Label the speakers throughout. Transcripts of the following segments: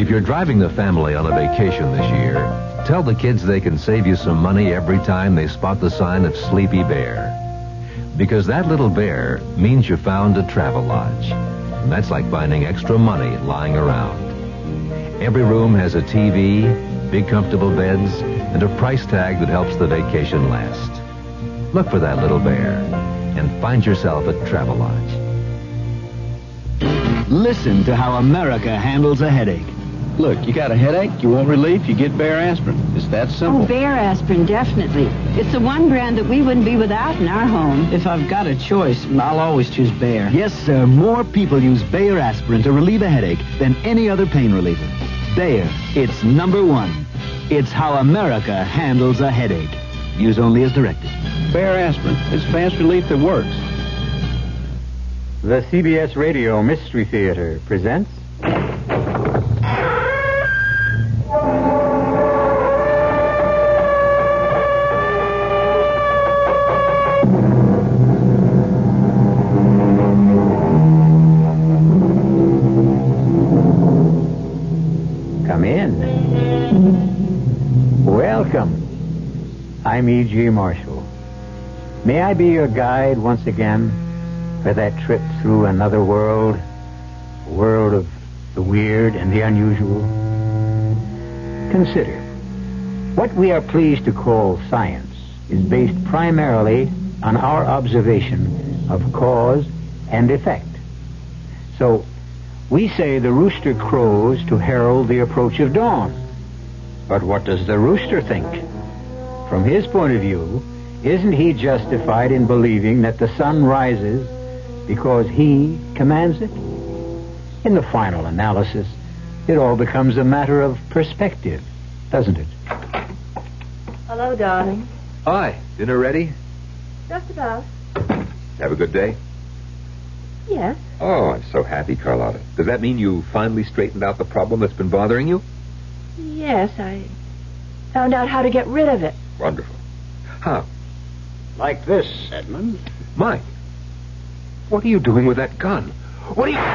Speaker 1: If you're driving the family on a vacation this year, tell the kids they can save you some money every time they spot the sign of Sleepy Bear. Because that little bear means you found a travel lodge. And that's like finding extra money lying around. Every room has a TV, big comfortable beds, and a price tag that helps the vacation last. Look for that little bear and find yourself a travel lodge.
Speaker 2: Listen to how America handles a headache.
Speaker 3: Look, you got a headache, you want relief, you get Bayer aspirin. It's that simple.
Speaker 4: Oh, Bayer aspirin, definitely. It's the one brand that we wouldn't be without in our home.
Speaker 5: If I've got a choice, I'll always choose Bayer.
Speaker 2: Yes, sir. More people use Bayer aspirin to relieve a headache than any other pain reliever. Bayer, it's number one. It's how America handles a headache. Use only as directed.
Speaker 3: Bayer aspirin. It's fast relief that works.
Speaker 6: The CBS Radio Mystery Theater presents... Come in. Welcome. I'm E.G. Marshall. May I be your guide once again for that trip through another world, a world of the weird and the unusual? Consider, what we are pleased to call science is based primarily on our observation of cause and effect. So, we say the rooster crows to herald the approach of dawn. But what does the rooster think? From his point of view, isn't he justified in believing that the sun rises because he commands it? In the final analysis, it all becomes a matter of perspective, doesn't it?
Speaker 7: Hello, darling.
Speaker 8: Hi. Dinner ready?
Speaker 7: Just about.
Speaker 8: Have a good day?
Speaker 7: Yes.
Speaker 8: Oh, I'm so happy, Carlotta. Does that mean you finally straightened out the problem that's been bothering you?
Speaker 7: Yes, I found out how to get rid of it.
Speaker 8: Wonderful. How?
Speaker 6: Like this, Edmund.
Speaker 8: Mike, what are you doing with that gun? What are you...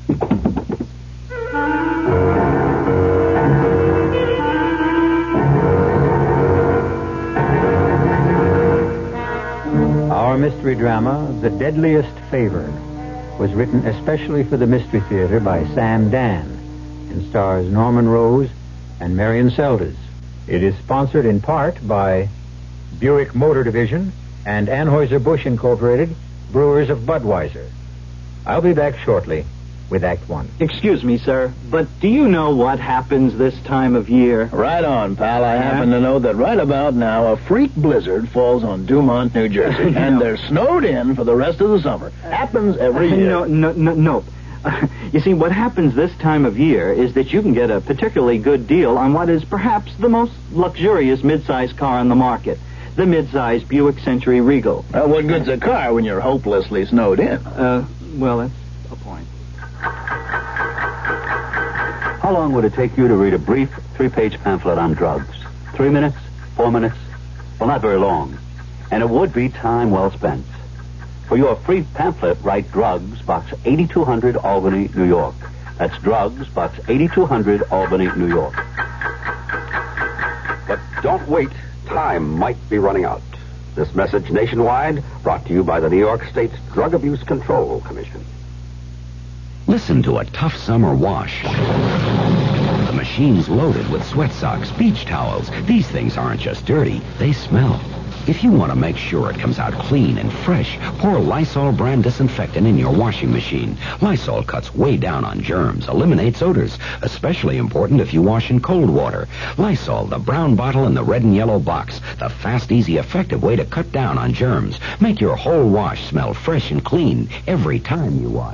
Speaker 6: Our mystery drama, The Deadliest Favor, was written especially for the Mystery Theater by Sam Dan and stars Norman Rose and Marion Seldes. It is sponsored in part by Buick Motor Division and Anheuser-Busch Incorporated, Brewers of Budweiser. I'll be back shortly with Act One.
Speaker 5: Excuse me, sir, but do you know what happens this time of year?
Speaker 9: Right on, pal. I happen to know that right about now a freak blizzard falls on Dumont, New Jersey, and they're snowed in for the rest of the summer. Happens every year.
Speaker 5: No. You see, what happens this time of year is that you can get a particularly good deal on what is perhaps the most luxurious mid-size car on the market, the mid-size Buick Century Regal.
Speaker 9: Well, what good's a car when you're hopelessly snowed in?
Speaker 5: Well, that's a point.
Speaker 10: How long would it take you to read a brief 3-page pamphlet on drugs? 3 minutes? 4 minutes? Well, not very long. And it would be time well spent. For your free pamphlet, write Drugs, Box 8200, Albany, New York. That's Drugs, Box 8200, Albany, New York.
Speaker 11: But don't wait. Time might be running out. This message nationwide brought to you by the New York State Drug Abuse Control Commission.
Speaker 12: Listen to a tough summer wash. The machine's loaded with sweat socks, beach towels. These things aren't just dirty, they smell. If you want to make sure it comes out clean and fresh, pour Lysol brand disinfectant in your washing machine. Lysol cuts way down on germs, eliminates odors, especially important if you wash in cold water. Lysol, the brown bottle in the red and yellow box. The fast, easy, effective way to cut down on germs. Make your whole wash smell fresh and clean every time you wash.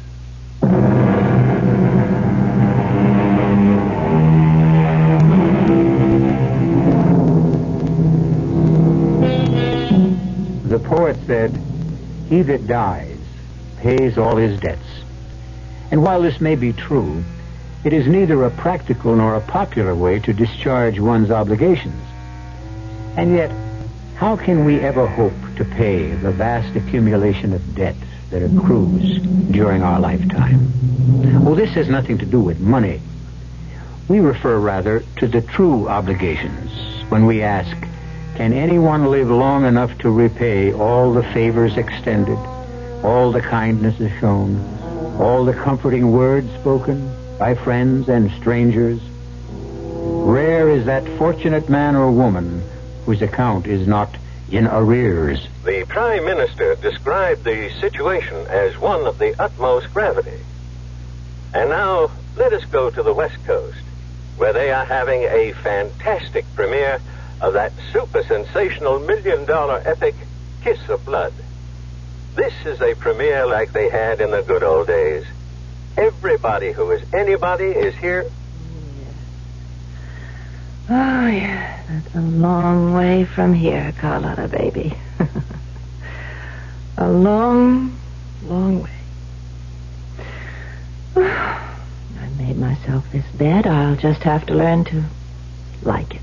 Speaker 6: The poet said, "He that dies pays all his debts." And while this may be true, it is neither a practical nor a popular way to discharge one's obligations. And yet, how can we ever hope to pay the vast accumulation of debt that accrues during our lifetime? Well, this has nothing to do with money. We refer rather to the true obligations when we ask, can anyone live long enough to repay all the favors extended, all the kindnesses shown, all the comforting words spoken by friends and strangers? Rare is that fortunate man or woman whose account is not in arrears.
Speaker 13: The Prime Minister described the situation as one of the utmost gravity. And now, let us go to the West Coast, where they are having a fantastic premiere of that super-sensational million-dollar epic, Kiss of Blood. This is a premiere like they had in the good old days. Everybody who is anybody is here.
Speaker 7: Oh, yeah, that's a long way from here, Carlotta, baby. A long, long way. I made myself this bed. I'll just have to learn to like it.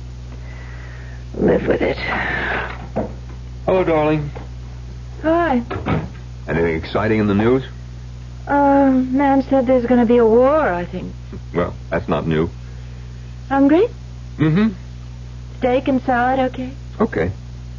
Speaker 7: Live with it.
Speaker 8: Hello, darling.
Speaker 7: Hi.
Speaker 8: Anything exciting in the news?
Speaker 7: Man said there's going to be a war, I think.
Speaker 8: Well, that's not new.
Speaker 7: Hungry?
Speaker 8: Mm-hmm.
Speaker 7: Steak and salad, okay?
Speaker 8: Okay.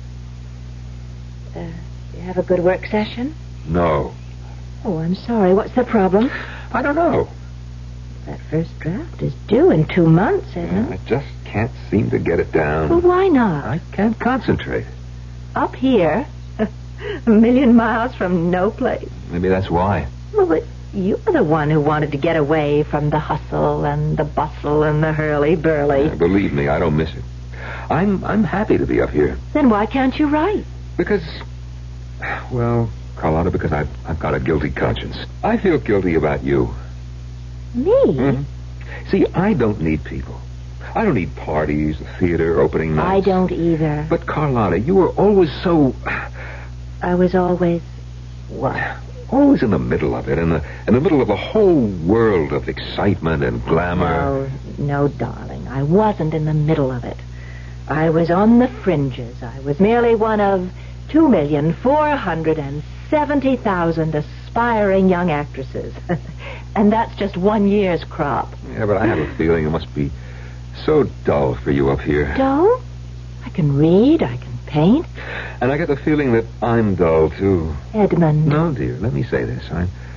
Speaker 7: You have a good work session?
Speaker 8: No.
Speaker 7: Oh, I'm sorry. What's the problem?
Speaker 8: I don't know.
Speaker 7: That first draft is due in 2 months, isn't it?
Speaker 8: I just can't seem to get it down.
Speaker 7: Well, why not?
Speaker 8: I can't concentrate.
Speaker 7: Up here? A million miles from no place.
Speaker 8: Maybe that's why.
Speaker 7: Well, but you're the one who wanted to get away from the hustle and the bustle and the hurly-burly.
Speaker 8: Believe me, I don't miss it. I'm happy to be up here.
Speaker 7: Then why can't you write?
Speaker 8: Because, well, Carlotta, because I've got a guilty conscience. I feel guilty about you.
Speaker 7: Me?
Speaker 8: Mm-hmm. See, I don't need people. I don't need parties, the theater, opening nights.
Speaker 7: I don't either.
Speaker 8: But, Carlotta, you were always so...
Speaker 7: I was always... what?
Speaker 8: Always in the middle of it, in the middle of a whole world of excitement and glamour.
Speaker 7: No, darling. I wasn't in the middle of it. I was on the fringes. I was merely one of 2,470,000 aspiring young actresses. And that's just 1 year's crop.
Speaker 8: Yeah, but I have a feeling it must be so dull for you up here.
Speaker 7: Dull? I can read, I can paint.
Speaker 8: And I get the feeling that I'm dull, too.
Speaker 7: Edmund.
Speaker 8: No, dear, let me say this.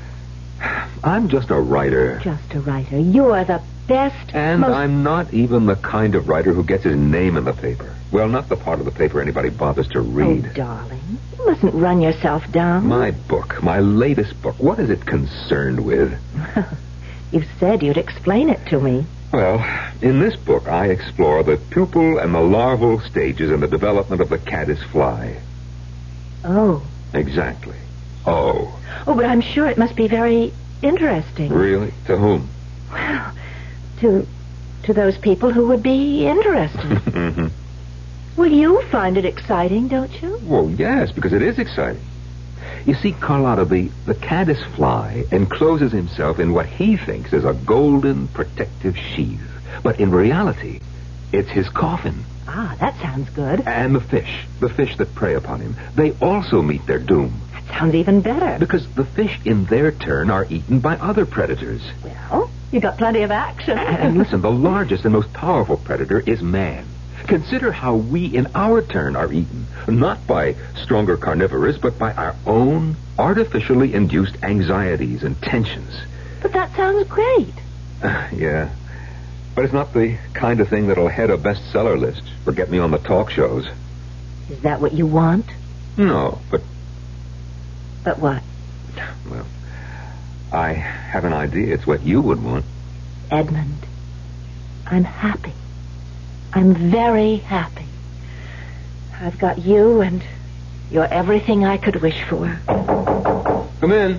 Speaker 8: I'm just a writer.
Speaker 7: Just a writer. You're the best,
Speaker 8: And I'm not even the kind of writer who gets his name in the paper. Well, not the part of the paper anybody bothers to read.
Speaker 7: Oh, darling, you mustn't run yourself down.
Speaker 8: My book, my latest book, what is it concerned with?
Speaker 7: You said you'd explain it to me.
Speaker 8: Well, in this book, I explore the pupal and the larval stages in the development of the caddis fly.
Speaker 7: Oh.
Speaker 8: Exactly. Oh.
Speaker 7: Oh, but I'm sure it must be very interesting.
Speaker 8: Really? To whom?
Speaker 7: Well, to those people who would be interested.
Speaker 8: Mm-hmm.
Speaker 7: Well, you find it exciting, don't you?
Speaker 8: Well, yes, because it is exciting. You see, Carlotta, the caddis fly encloses himself in what he thinks is a golden protective sheath. But in reality, it's his coffin.
Speaker 7: Ah, that sounds good.
Speaker 8: And the fish that prey upon him, they also meet their doom.
Speaker 7: That sounds even better.
Speaker 8: Because the fish, in their turn, are eaten by other predators.
Speaker 7: Well, you got plenty of action.
Speaker 8: And listen, the largest and most powerful predator is man. Consider how we, in our turn, are eaten, not by stronger carnivorous, but by our own artificially induced anxieties and tensions.
Speaker 7: But that sounds great.
Speaker 8: Yeah. But it's not the kind of thing that'll head a bestseller list or get me on the talk shows.
Speaker 7: Is that what you want?
Speaker 8: No, but...
Speaker 7: But what?
Speaker 8: Well, I have an idea. It's what you would want.
Speaker 7: Edmund, I'm happy. I'm very happy. I've got you, and you're everything I could wish for.
Speaker 8: Come in.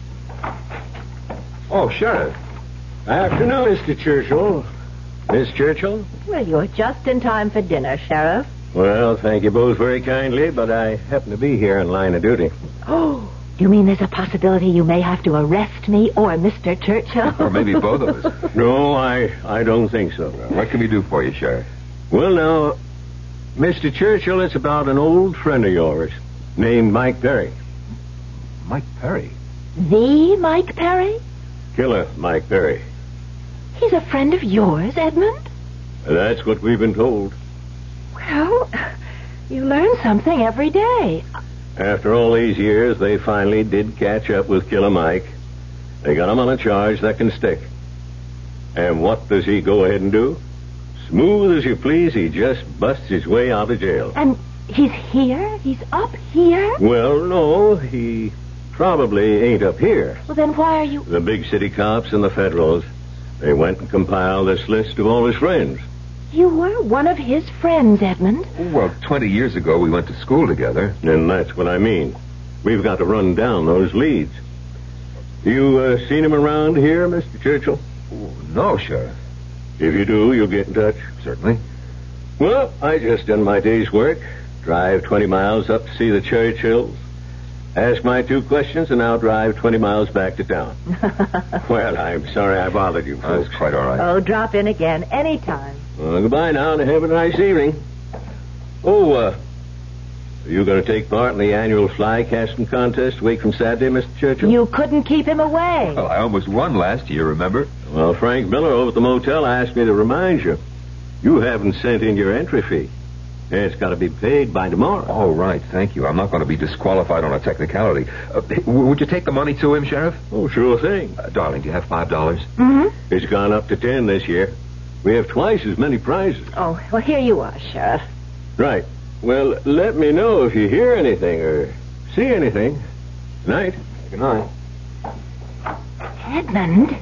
Speaker 8: Oh, Sheriff.
Speaker 14: Afternoon, Mr. Churchill. Miss Churchill?
Speaker 7: Well, you're just in time for dinner, Sheriff.
Speaker 14: Well, thank you both very kindly, but I happen to be here in line of duty.
Speaker 7: Oh, you mean there's a possibility you may have to arrest me or Mr. Churchill?
Speaker 8: Or maybe both of us.
Speaker 14: No, I don't think so.
Speaker 8: What can we do for you, Sheriff?
Speaker 14: Well, now, Mr. Churchill, it's about an old friend of yours named Mike Perry.
Speaker 8: Mike Perry?
Speaker 7: The Mike Perry?
Speaker 14: Killer Mike Perry.
Speaker 7: He's a friend of yours, Edmund?
Speaker 14: That's what we've been told.
Speaker 7: Well, you learn something every day.
Speaker 14: After all these years, they finally did catch up with Killer Mike. They got him on a charge that can stick. And what does he go ahead and do? Smooth as you please, he just busts his way out of jail.
Speaker 7: And he's here? He's up here?
Speaker 14: Well, no, he probably ain't up here.
Speaker 7: Well, then why are you...
Speaker 14: The big city cops and the federals, they went and compiled this list of all his friends.
Speaker 7: You were one of his friends, Edmund.
Speaker 8: Well, 20 years ago we went to school together.
Speaker 14: And that's what I mean. We've got to run down those leads. You seen him around here, Mr. Churchill?
Speaker 8: No, Sheriff.
Speaker 14: If you do, you'll get in touch.
Speaker 8: Certainly.
Speaker 14: Well, I just done my day's work. Drive 20 miles up to see the Churchills. Ask my 2 questions, and I'll drive 20 miles back to town. Well, I'm sorry I bothered you, folks.
Speaker 8: That's quite all right.
Speaker 7: Oh, drop in again anytime.
Speaker 14: Well, goodbye now, and have a nice evening. Oh, are you going to take part in the annual fly casting contest a week from Saturday, Mr. Churchill?
Speaker 7: You couldn't keep him away.
Speaker 8: Well, I almost won last year, remember?
Speaker 14: Well, Frank Miller over at the motel asked me to remind you. You haven't sent in your entry fee. It's got to be paid by tomorrow.
Speaker 8: Oh, right. Thank you. I'm not going to be disqualified on a technicality. Would you take the money to him, Sheriff?
Speaker 14: Oh, sure thing.
Speaker 8: Darling, do you have $5?
Speaker 7: Mm-hmm.
Speaker 14: It's gone up to 10 this year. We have twice as many prizes.
Speaker 7: Oh, well, here you are, Sheriff.
Speaker 14: Right. Well, let me know if you hear anything or see anything. Good night.
Speaker 8: Good night.
Speaker 7: Edmund?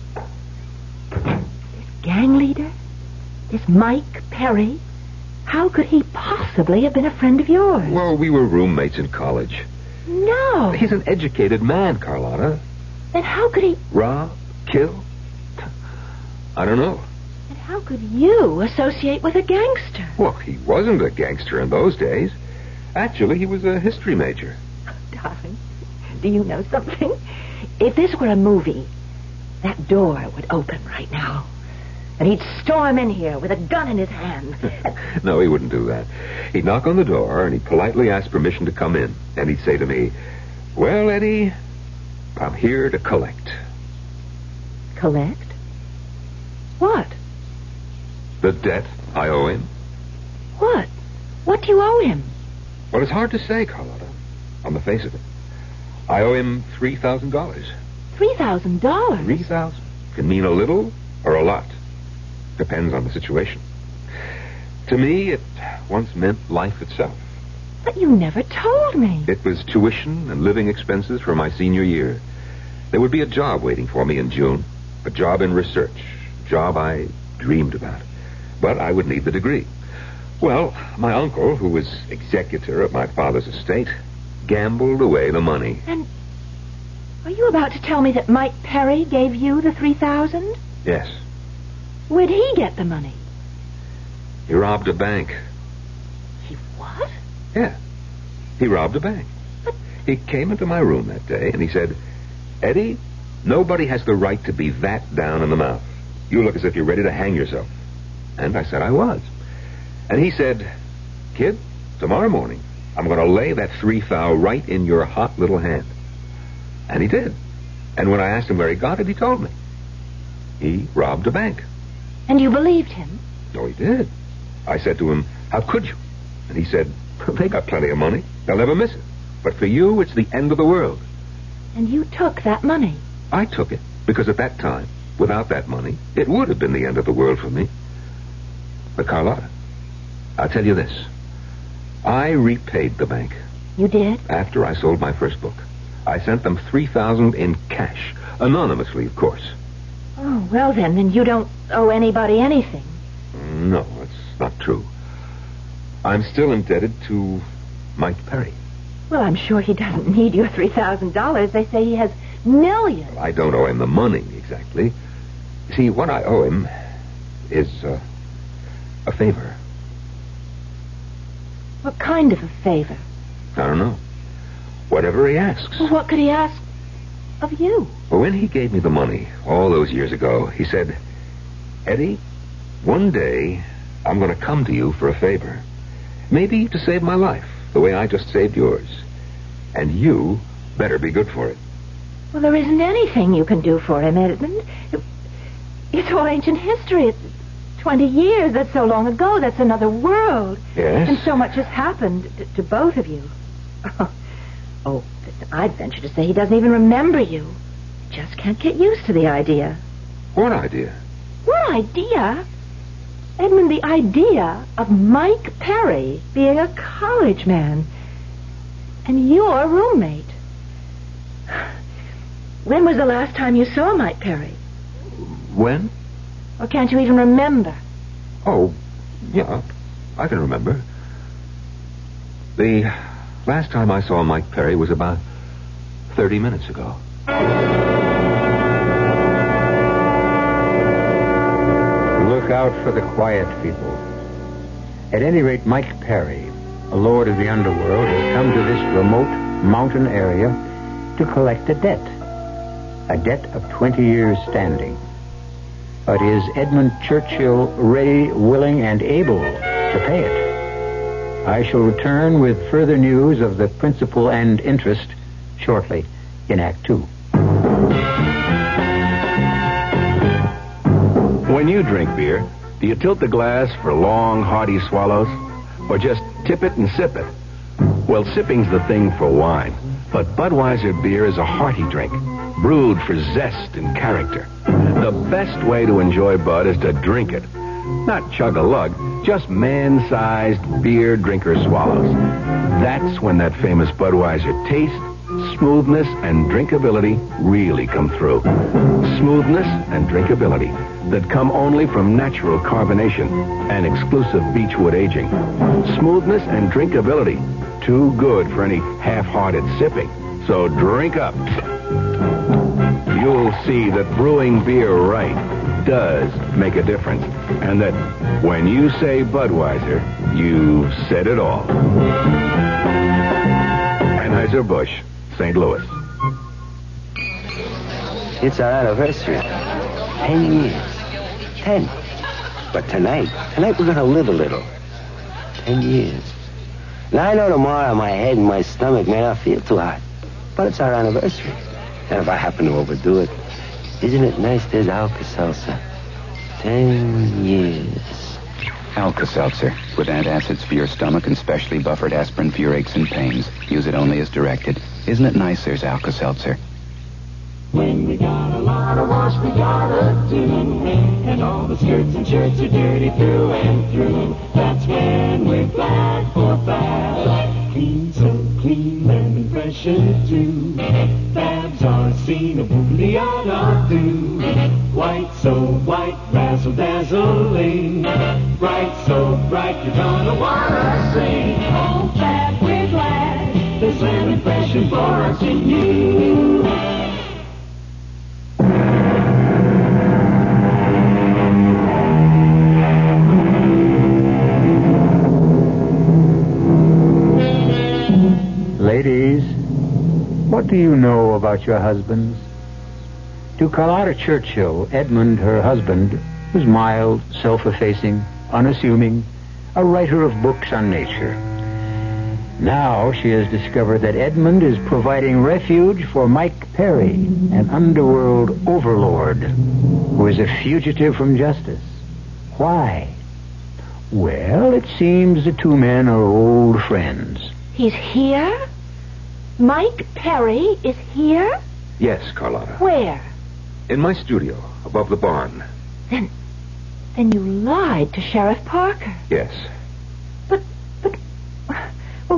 Speaker 7: This gang leader? This Mike Perry? How could he possibly have been a friend of yours?
Speaker 8: Well, we were roommates in college.
Speaker 7: No.
Speaker 8: He's an educated man, Carlotta.
Speaker 7: Then how could he...
Speaker 8: Rob? Kill? I don't know.
Speaker 7: And how could you associate with a gangster?
Speaker 8: Well, he wasn't a gangster in those days. Actually, he was a history major.
Speaker 7: Darling, do you know something? If this were a movie, that door would open right now. And he'd storm in here with a gun in his hand.
Speaker 8: No, he wouldn't do that. He'd knock on the door, and he'd politely ask permission to come in. And he'd say to me, "Well, Eddie, I'm here to collect."
Speaker 7: Collect? What?
Speaker 8: The debt I owe him.
Speaker 7: What? What do you owe him?
Speaker 8: Well, it's hard to say, Carlotta, on the face of it. I owe him $3,000.
Speaker 7: $3,000?
Speaker 8: $3,000 can mean a little or a lot. Depends on the situation. To me, it once meant life itself.
Speaker 7: But you never told me.
Speaker 8: It was tuition and living expenses for my senior year. There would be a job waiting for me in June. A job in research. A job I dreamed about. But I would need the degree. Well, my uncle, who was executor of my father's estate, gambled away the money.
Speaker 7: And are you about to tell me that Mike Perry gave you the $3,000?
Speaker 8: Yes.
Speaker 7: Where'd he get the money?
Speaker 8: He robbed a bank.
Speaker 7: He what?
Speaker 8: Yeah. He robbed a bank.
Speaker 7: But...
Speaker 8: He came into my room that day and he said, "Eddie, nobody has the right to be that down in the mouth. You look as if you're ready to hang yourself." And I said I was. And he said, "Kid, tomorrow morning, I'm going to lay that $3,000 right in your hot little hand." And he did. And when I asked him where he got it, he told me. He robbed a bank.
Speaker 7: And you believed him?
Speaker 8: No, he did. I said to him, "How could you?" And he said, "They got plenty of money. They'll never miss it. But for you, it's the end of the world."
Speaker 7: And you took that money?
Speaker 8: I took it, because at that time, without that money, it would have been the end of the world for me. But Carlotta, I'll tell you this. I repaid the bank.
Speaker 7: You did?
Speaker 8: After I sold my first book. I sent them $3,000 in cash. Anonymously, of course.
Speaker 7: Oh, well then you don't owe anybody anything.
Speaker 8: No, that's not true. I'm still indebted to Mike Perry.
Speaker 7: Well, I'm sure he doesn't need your $3,000. They say he has millions.
Speaker 8: I don't owe him the money, exactly. See, what I owe him is a favor.
Speaker 7: What kind of a favor?
Speaker 8: I don't know. Whatever he asks.
Speaker 7: Well, what could he ask of you?
Speaker 8: Well, when he gave me the money all those years ago, he said, "Eddie, one day I'm going to come to you for a favor. Maybe to save my life, the way I just saved yours. And you better be good for it."
Speaker 7: Well, there isn't anything you can do for him, Edmund. It's all ancient history. It's 20 years. That's so long ago. That's another world.
Speaker 8: Yes?
Speaker 7: And so much has happened to both of you. Oh, I'd venture to say he doesn't even remember you. He just can't get used to the idea.
Speaker 8: What idea?
Speaker 7: What idea? Edmund, the idea of Mike Perry being a college man and your roommate. When was the last time you saw Mike Perry?
Speaker 8: When?
Speaker 7: Or can't you even remember?
Speaker 8: Oh, yeah, I can remember. The last time I saw Mike Perry was about 30 minutes ago.
Speaker 6: Look out for the quiet people. At any rate, Mike Perry, a lord of the underworld, has come to this remote mountain area to collect a debt of 20 years standing. But is Edmund Churchill ready, willing, and able to pay it? I shall return with further news of the principal and interest shortly in Act 2.
Speaker 15: When you drink beer, do you tilt the glass for long, hearty swallows? Or just tip it and sip it? Well, sipping's the thing for wine. But Budweiser beer is a hearty drink, brewed for zest and character. The best way to enjoy Bud is to drink it. Not chug-a-lug, just man-sized beer drinker swallows. That's when that famous Budweiser taste, smoothness, and drinkability really come through. Smoothness and drinkability that come only from natural carbonation and exclusive beechwood aging. Smoothness and drinkability, too good for any half-hearted sipping. So drink up. You'll see that brewing beer right does make a difference. And that when you say Budweiser, you've said it all. Anheuser-Busch, St. Louis.
Speaker 16: It's our anniversary. 10 years. 10. But tonight we're going to live a little. 10 years. Now, I know tomorrow my head and my stomach may not feel too hot. But it's our anniversary. And if I happen to overdo it, isn't it nice there's Alka-Seltzer? 10 years.
Speaker 17: Alka-Seltzer, with antacids for your stomach and specially buffered aspirin for your aches and pains. Use it only as directed. Isn't it nice there's Alka-Seltzer?
Speaker 18: When we got a lot of wash we gotta do, and all the skirts and shirts are dirty through and through, that's when we're glad for Fab. Clean, so clean, lemon fresh and too. Fabs are seen a booty-yada-doo. White, so white, razzle-dazzling. Bright, so bright, you're gonna wanna sing. Oh, Fab, we're glad there's lemon fresh and for us and you.
Speaker 6: Ladies, what do you know about your husbands? To Carlotta Churchill, Edmund, her husband, was mild, self-effacing, unassuming, a writer of books on nature. Now she has discovered that Edmund is providing refuge for Mike Perry, an underworld overlord who is a fugitive from justice. Why? Well, it seems the two men are old friends.
Speaker 7: He's here? Mike Perry is here?
Speaker 8: Yes, Carlotta.
Speaker 7: Where?
Speaker 8: In my studio, above the barn.
Speaker 7: Then you lied to Sheriff Parker.
Speaker 8: Yes.
Speaker 7: Well,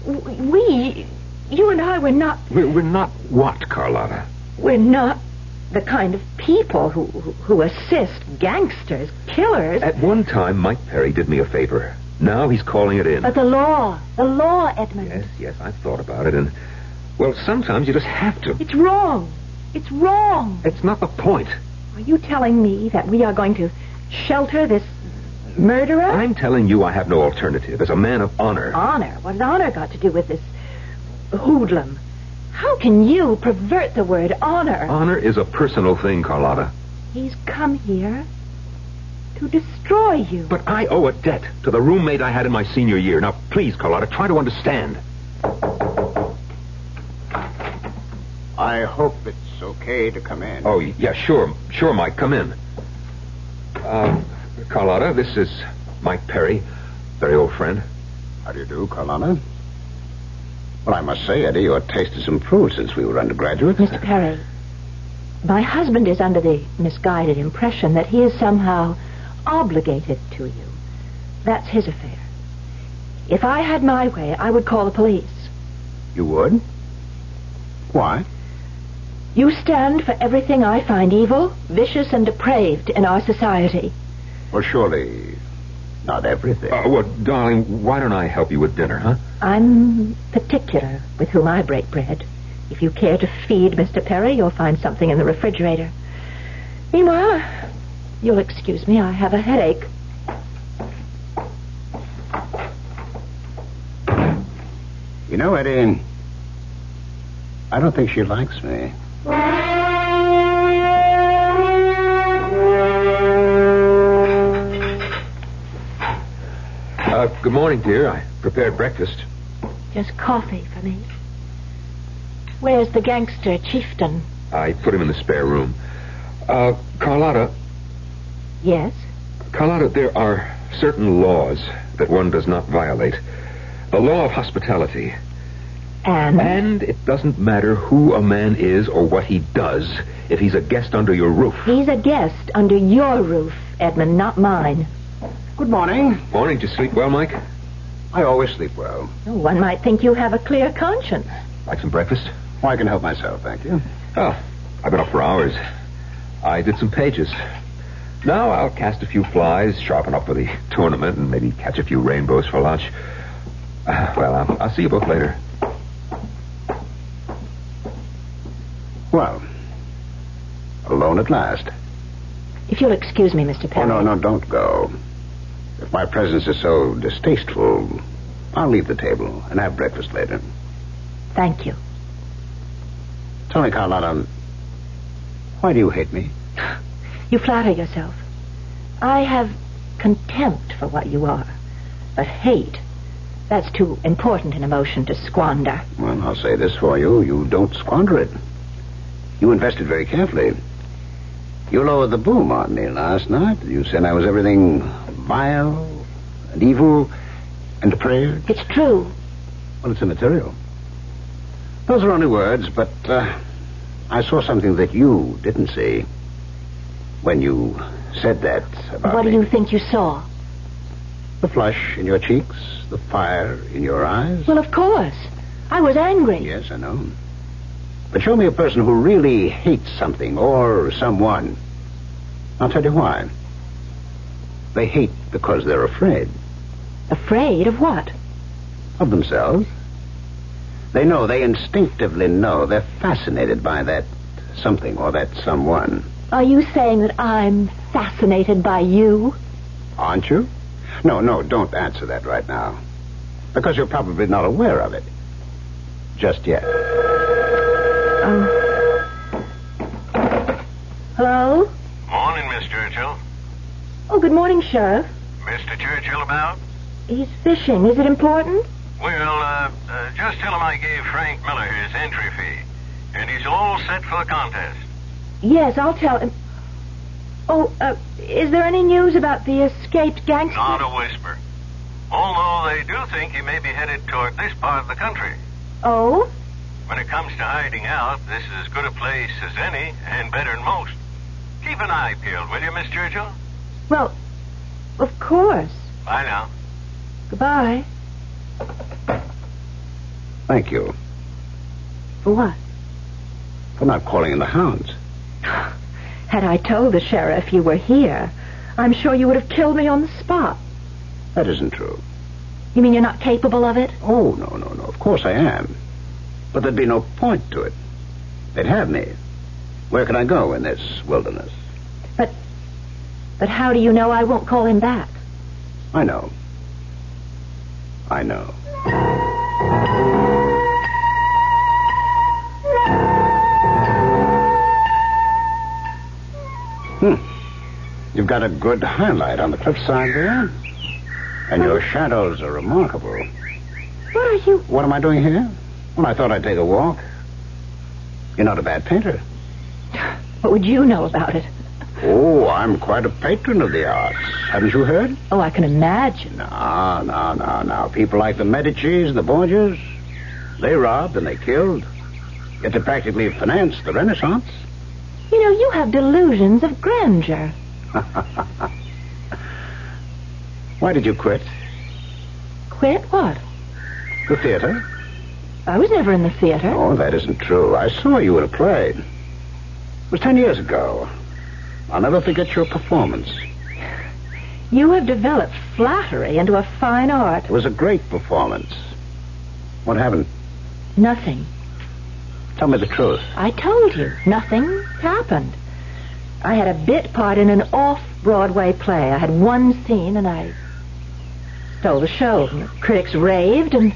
Speaker 7: you and I were not...
Speaker 8: We're not what, Carlotta?
Speaker 7: We're not the kind of people who assist gangsters, killers.
Speaker 8: At one time, Mike Perry did me a favor. Now he's calling it in.
Speaker 7: But the law, Edmund.
Speaker 8: Yes, I've thought about it, and, well, sometimes you just have to.
Speaker 7: It's wrong. It's wrong.
Speaker 8: It's not the point.
Speaker 7: Are you telling me that we are going to shelter this murderer?
Speaker 8: I'm telling you I have no alternative as a man of honor.
Speaker 7: Honor? What has honor got to do with this hoodlum? How can you pervert the word honor?
Speaker 8: Honor is a personal thing, Carlotta.
Speaker 7: He's come here to destroy you.
Speaker 8: But I owe a debt to the roommate I had in my senior year. Now, please, Carlotta, try to understand.
Speaker 19: I hope it's okay to come in.
Speaker 8: Oh, yeah, sure, Mike, come in. Carlotta, this is Mike Perry, very old friend.
Speaker 11: How do you do, Carlotta? Well, I must say, Eddie, your taste has improved since we were undergraduates.
Speaker 7: Mr. Perry, my husband is under the misguided impression that he is somehow obligated to you. That's his affair. If I had my way, I would call the police.
Speaker 11: You would? Why?
Speaker 7: You stand for everything I find evil, vicious, and depraved in our society.
Speaker 11: Well, surely not everything.
Speaker 8: Well, darling, why don't I help you with dinner, huh?
Speaker 7: I'm particular with whom I break bread. If you care to feed Mr. Perry, you'll find something in the refrigerator. Meanwhile, you'll excuse me, I have a headache.
Speaker 11: You know, Eddie, I don't think she likes me.
Speaker 8: Good morning, dear. I prepared breakfast.
Speaker 7: Just coffee for me. Where's the gangster chieftain?
Speaker 8: I put him in the spare room. Carlotta.
Speaker 7: Yes?
Speaker 8: Carlotta, there are certain laws that one does not violate. The law of hospitality. And it doesn't matter who a man is or what he does if he's a guest under your roof.
Speaker 7: He's a guest under your roof, Edmund, not mine.
Speaker 11: Good morning.
Speaker 8: Morning. Did you sleep well, Mike?
Speaker 11: I always sleep well.
Speaker 7: One might think you have a clear conscience.
Speaker 8: Like some breakfast?
Speaker 11: Well, I can help myself, thank you.
Speaker 8: Oh, I've been up for hours. I did some pages. Now I'll cast a few flies, sharpen up for the tournament, and maybe catch a few rainbows for lunch. Well, I'll see you both later.
Speaker 11: Well, alone at last.
Speaker 7: If you'll excuse me, Mr. Perry.
Speaker 11: Oh, no, don't go. If my presence is so distasteful, I'll leave the table and have breakfast later.
Speaker 7: Thank you.
Speaker 11: Tell me, Carlotta, why do you hate me?
Speaker 7: You flatter yourself. I have contempt for what you are. But hate, that's too important an emotion to squander.
Speaker 11: Well, I'll say this for you. You don't squander it. You invested very carefully. You lowered the boom on me last night. You said I was everything vile and evil and depraved.
Speaker 7: It's true.
Speaker 11: Well, it's immaterial. Those are only words, but I saw something that you didn't see when you said that about
Speaker 7: What
Speaker 11: me.
Speaker 7: do you think you saw?
Speaker 11: The flush in your cheeks, the fire in your eyes.
Speaker 7: Well, of course. I was angry.
Speaker 11: Yes, I know. But show me a person who really hates something or someone. I'll tell you why. They hate because they're afraid.
Speaker 7: Afraid of what?
Speaker 11: Of themselves. They instinctively know. They're fascinated by that something or that someone.
Speaker 7: Are you saying that I'm fascinated by you?
Speaker 11: Aren't you? No, don't answer that right now. Because you're probably not aware of it. Just yet.
Speaker 7: Hello?
Speaker 13: Morning, Miss Churchill.
Speaker 7: Oh, good morning, Sheriff.
Speaker 13: Mr. Churchill about?
Speaker 7: He's fishing. Is it important?
Speaker 13: Well, just tell him I gave Frank Miller his entry fee, and he's all set for the contest.
Speaker 7: Yes, I'll tell him. Oh, is there any news about the escaped gangster?
Speaker 13: Not a whisper. Although they do think he may be headed toward this part of the country.
Speaker 7: Oh?
Speaker 13: When it comes to hiding out, this is as good a place as any, and better than most. Keep an eye peeled, will you, Miss Churchill?
Speaker 7: Well, of course.
Speaker 13: Bye now.
Speaker 7: Goodbye.
Speaker 11: Thank you.
Speaker 7: For what?
Speaker 11: For not calling in the hounds.
Speaker 7: Had I told the sheriff you were here, I'm sure you would have killed me on the spot.
Speaker 11: That isn't true.
Speaker 7: You mean you're not capable of it?
Speaker 11: Oh, no. Of course I am. But there'd be no point to it. They'd have me. Where can I go in this wilderness?
Speaker 7: But how do you know I won't call him back?
Speaker 11: I know. You've got a good highlight on the cliffside there. And your shadows are remarkable.
Speaker 7: What are you...
Speaker 11: What am I doing here? Well, I thought I'd take a walk. You're not a bad painter.
Speaker 7: What would you know about it?
Speaker 11: Oh, I'm quite a patron of the arts. Haven't you heard?
Speaker 7: Oh, I can imagine.
Speaker 11: No. People like the Medicis, the Borgias, they robbed and they killed. Yet they practically financed the Renaissance.
Speaker 7: You know, you have delusions of grandeur.
Speaker 11: Why did you quit?
Speaker 7: Quit what?
Speaker 11: The theater.
Speaker 7: I was never in the theater.
Speaker 11: Oh, that isn't true. I saw you in a play. It was 10 years ago. I'll never forget your performance.
Speaker 7: You have developed flattery into a fine art.
Speaker 11: It was a great performance. What happened?
Speaker 7: Nothing.
Speaker 11: Tell me the truth.
Speaker 7: I told you. Nothing happened. I had a bit part in an off-Broadway play. I had one scene, and I stole the show. The critics raved, and...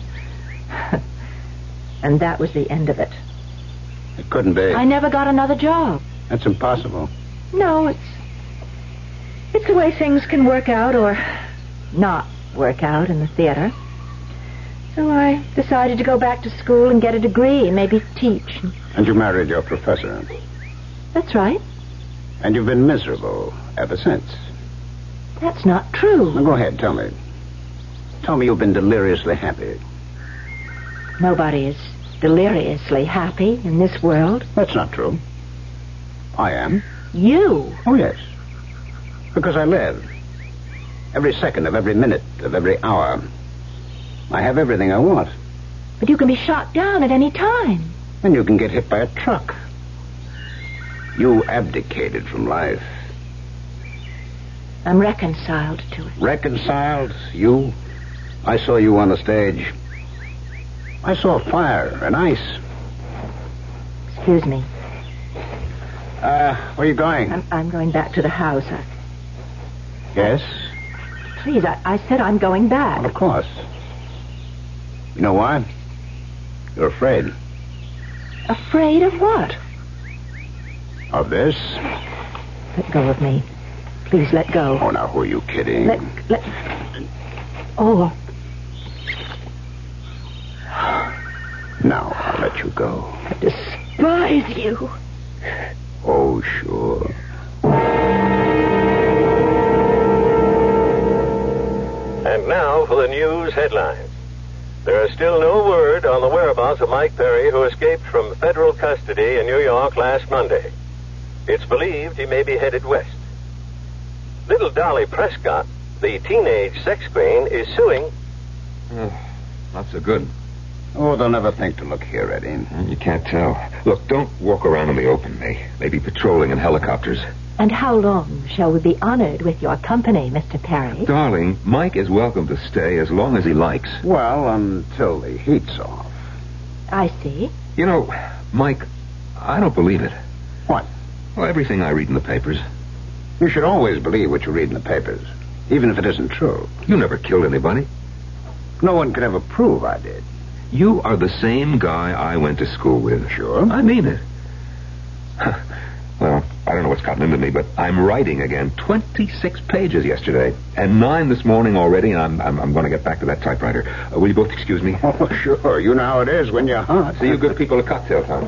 Speaker 7: and that was the end of it.
Speaker 11: It couldn't be.
Speaker 7: I never got another job.
Speaker 11: That's impossible.
Speaker 7: No, it's the way things can work out or not work out in the theater. So I decided to go back to school and get a degree and maybe teach.
Speaker 11: And you married your professor.
Speaker 7: That's right.
Speaker 11: And you've been miserable ever since.
Speaker 7: That's not true.
Speaker 11: Now go ahead, tell me. Tell me you've been deliriously happy.
Speaker 7: Nobody is deliriously happy in this world.
Speaker 11: That's not true. I am.
Speaker 7: You?
Speaker 11: Oh, yes. Because I live. Every second of every minute of every hour. I have everything I want.
Speaker 7: But you can be shot down at any time.
Speaker 11: And you can get hit by a truck. You abdicated from life.
Speaker 7: I'm reconciled to it.
Speaker 11: Reconciled? You? I saw you on the stage. I saw fire and ice.
Speaker 7: Excuse me.
Speaker 11: Where are you going?
Speaker 7: I'm going back to the house.
Speaker 11: Yes?
Speaker 7: Please, I said I'm going back.
Speaker 11: Well, of course. You know why? You're afraid.
Speaker 7: Afraid of what?
Speaker 11: Of this?
Speaker 7: Let go of me. Please let go.
Speaker 11: Oh, now, who are you kidding?
Speaker 7: Let... Oh.
Speaker 11: Now, I'll let you go.
Speaker 7: I despise you.
Speaker 11: Oh, sure.
Speaker 13: And now for the news headlines. There is still no word on the whereabouts of Mike Perry, who escaped from federal custody in New York last Monday. It's believed he may be headed west. Little Dolly Prescott, the teenage sex queen, is suing...
Speaker 8: Not so good.
Speaker 11: Oh, they'll never think to look here, Eddie.
Speaker 8: You can't tell. Look, don't walk around in the open. They may be patrolling in helicopters.
Speaker 7: And how long shall we be honored with your company, Mr. Perry?
Speaker 8: Darling, Mike is welcome to stay as long as he likes.
Speaker 11: Well, until the heat's off.
Speaker 7: I see.
Speaker 8: You know, Mike, I don't believe it.
Speaker 11: What?
Speaker 8: Well, everything I read in the papers.
Speaker 11: You should always believe what you read in the papers, even if it isn't true.
Speaker 8: You never killed anybody.
Speaker 11: No one could ever prove I did.
Speaker 8: You are the same guy I went to school with.
Speaker 11: Sure.
Speaker 8: I mean it. Well, I don't know what's gotten into me, but I'm writing again. 26 pages yesterday, and 9 this morning already, and I'm going to get back to that typewriter. Will you both excuse me?
Speaker 11: Oh, sure. You know how it is when you're hot.
Speaker 8: See you good people at cocktail time.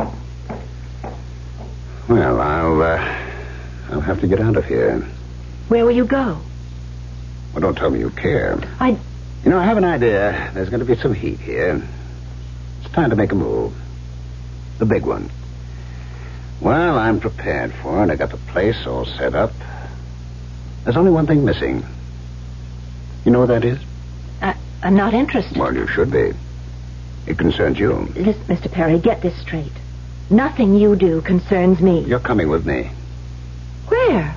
Speaker 11: Well, I'll have to get out of here.
Speaker 7: Where will you go?
Speaker 11: Well, don't tell me you care.
Speaker 7: You
Speaker 11: know, I have an idea. There's going to be some heat here. It's time to make a move. The big one. Well, I'm prepared for it. I got the place all set up. There's only one thing missing. You know what that is?
Speaker 7: I'm not interested.
Speaker 11: Well, you should be. It concerns you.
Speaker 7: Listen, Mr. Perry, get this straight. Nothing you do concerns me.
Speaker 11: You're coming with me.
Speaker 7: Where?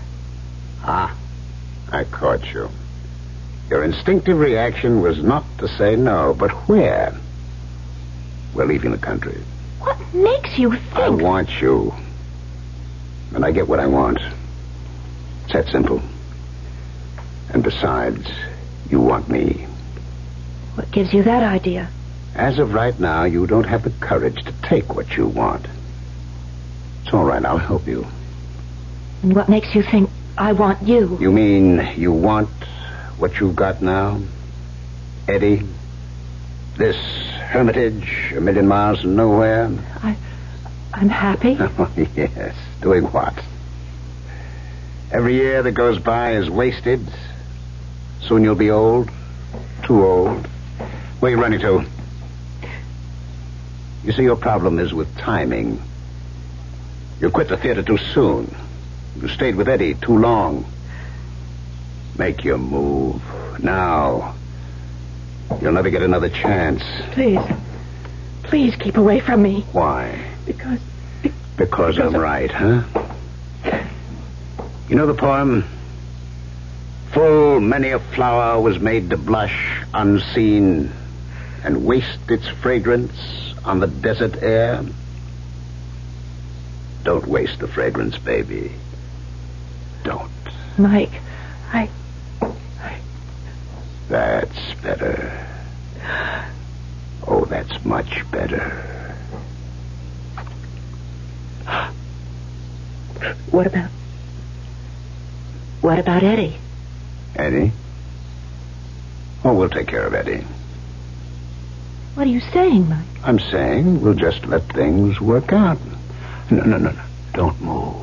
Speaker 11: I caught you. Your instinctive reaction was not to say no, but where? We're leaving the country.
Speaker 7: What makes you think...
Speaker 11: I want you. And I get what I want. It's that simple. And besides, you want me.
Speaker 7: What gives you that idea?
Speaker 11: As of right now, you don't have the courage to take what you want. It's all right, I'll help you.
Speaker 7: And what makes you think I want you?
Speaker 11: You mean you want what you've got now? Eddie? This hermitage, a million miles from nowhere?
Speaker 7: I'm happy.
Speaker 11: Oh, yes. Doing what? Every year that goes by is wasted. Soon you'll be old. Too old. Where are you running to? You see, your problem is with timing. You quit the theater too soon. You stayed with Eddie too long. Make your move. Now. You'll never get another chance.
Speaker 7: Please. Please keep away from me.
Speaker 11: Why?
Speaker 7: Because
Speaker 11: I'm right, huh? You know the poem? Full many a flower was made to blush unseen and waste its fragrance on the desert air. Don't waste the fragrance, baby. Don't.
Speaker 7: Mike,
Speaker 11: That's better. Oh, that's much better.
Speaker 7: What about Eddie?
Speaker 11: Eddie? Oh, we'll take care of Eddie.
Speaker 7: What are you saying, Mike?
Speaker 11: I'm saying we'll just let things work out. No. Don't move.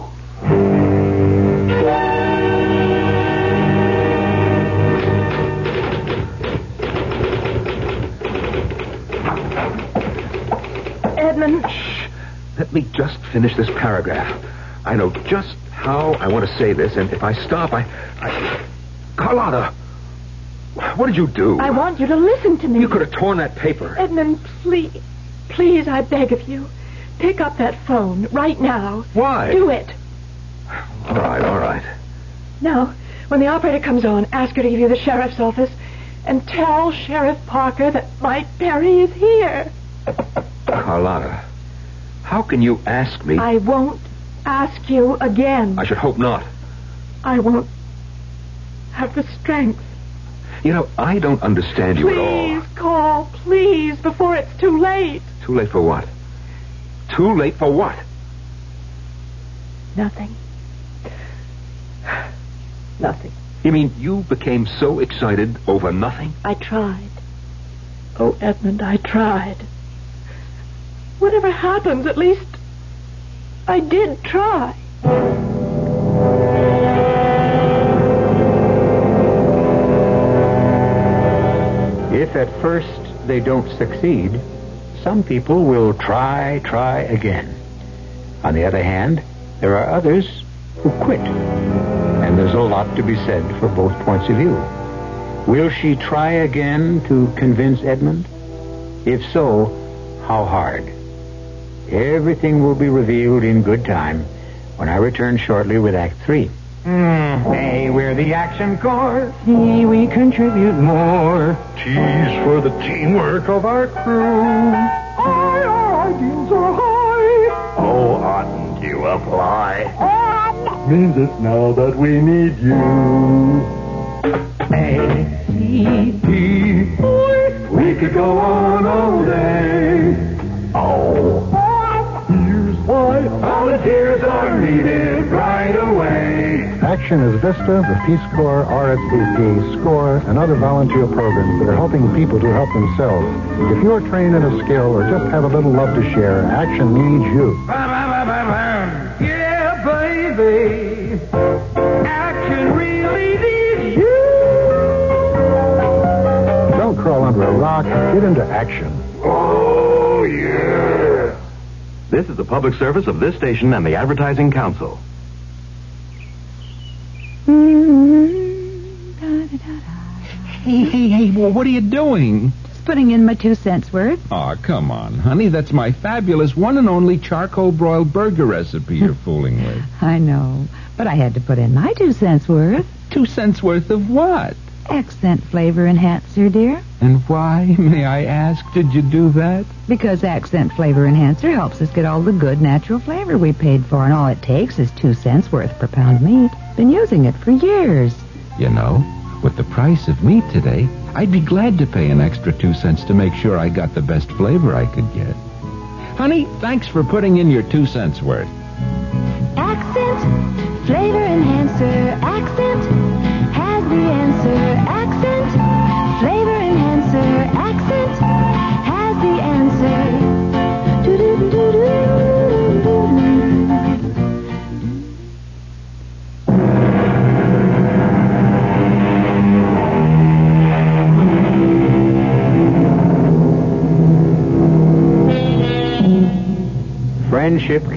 Speaker 7: Edmund.
Speaker 8: Shh. Let me just finish this paragraph. I know just how I want to say this, and if I stop, Carlotta! What did you do?
Speaker 7: I want you to listen to me.
Speaker 8: You could have torn that paper.
Speaker 7: Edmund, please, I beg of you. Pick up that phone right now.
Speaker 8: Why?
Speaker 7: Do it.
Speaker 8: All right.
Speaker 7: Now, when the operator comes on, ask her to give you the sheriff's office and tell Sheriff Parker that Mike Perry is here.
Speaker 8: Carlotta, how can you ask me?
Speaker 7: I won't ask you again.
Speaker 8: I should hope not.
Speaker 7: I won't have the strength.
Speaker 8: You know, I don't understand you at all.
Speaker 7: Please call, please, before it's too late.
Speaker 8: Too late for what? Too late for what?
Speaker 7: Nothing. Nothing.
Speaker 8: You mean you became so excited over nothing?
Speaker 7: I tried. Oh, Edmund, I tried. Whatever happens, at least I did try.
Speaker 6: If at first they don't succeed, some people will try again. On the other hand, there are others who quit. And there's a lot to be said for both points of view. Will she try again to convince Edmund? If so, how hard? Everything will be revealed in good time when I return shortly with Act 3. Hey, we're the Action Corps. See, we contribute more.
Speaker 18: T's for the teamwork of our crew. Our ideals are high.
Speaker 19: Oh, oughtn't you apply?
Speaker 18: Means it now that we need you.
Speaker 6: A,
Speaker 18: C, D. We could go on all day.
Speaker 19: Oh.
Speaker 18: Here's why volunteers are needed right away.
Speaker 20: Action is VISTA, the Peace Corps, RSVP, SCORE, and other volunteer programs that are helping people to help themselves. If you're trained in a skill or just have a little love to share, Action needs you.
Speaker 18: Yeah, baby. Action really needs you.
Speaker 20: Don't crawl under a rock. Get into action.
Speaker 19: Oh, yeah.
Speaker 21: This is a public service of this station and the Advertising Council.
Speaker 22: Hey, well, what are you doing?
Speaker 23: Just putting in my 2 cents worth.
Speaker 22: Oh, come on, honey. That's my fabulous one and only charcoal broiled burger recipe you're fooling with.
Speaker 23: I know, but I had to put in my 2 cents worth.
Speaker 22: 2 cents worth of what?
Speaker 23: Accent flavor enhancer, dear.
Speaker 22: And why, may I ask, did you do that?
Speaker 23: Because Accent Flavor Enhancer helps us get all the good natural flavor we paid for, and all it takes is 2 cents worth per pound meat. Been using it for years.
Speaker 22: You know, with the price of meat today, I'd be glad to pay an extra 2 cents to make sure I got the best flavor I could get. Honey, thanks for putting in your 2 cents worth.
Speaker 24: Accent Flavor Enhancer. Accent has the answer. Accent Flavor Enhancer. Accent has the answer. Do-do-do-do-do-do-do.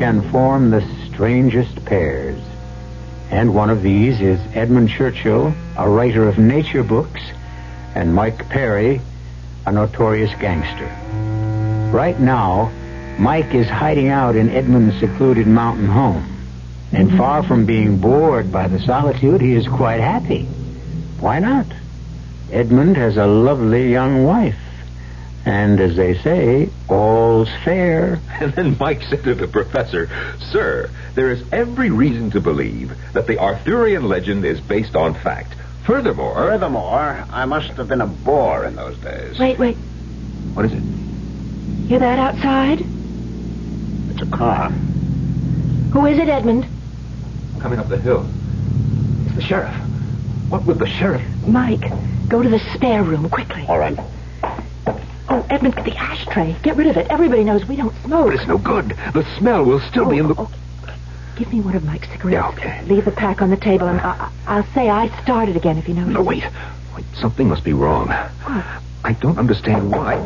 Speaker 6: can form the strangest pairs. And one of these is Edmund Churchill, a writer of nature books, and Mike Perry, a notorious gangster. Right now, Mike is hiding out in Edmund's secluded mountain home. And far from being bored by the solitude, he is quite happy. Why not? Edmund has a lovely young wife. And as they say, all's fair.
Speaker 8: And then Mike said to the professor, "Sir, there is every reason to believe that the Arthurian legend is based on fact. Furthermore,
Speaker 11: I must have been a bore in those days.
Speaker 7: Wait.
Speaker 8: What is it?
Speaker 7: Hear that outside?
Speaker 11: It's a car.
Speaker 7: Who is it, Edmund?
Speaker 8: Coming up the hill. It's the sheriff. What would the sheriff...
Speaker 7: Mike, go to the spare room, quickly.
Speaker 11: All right.
Speaker 7: Oh, Edmund, the ashtray. Get rid of it. Everybody knows we don't smoke.
Speaker 8: But it's no good. The smell will still be in the...
Speaker 7: Oh. Give me one of Mike's cigarettes.
Speaker 8: Yeah, okay.
Speaker 7: Leave the pack on the table, and I'll say I started again if you notice.
Speaker 8: No, wait. Something must be wrong.
Speaker 7: What?
Speaker 8: I don't understand why.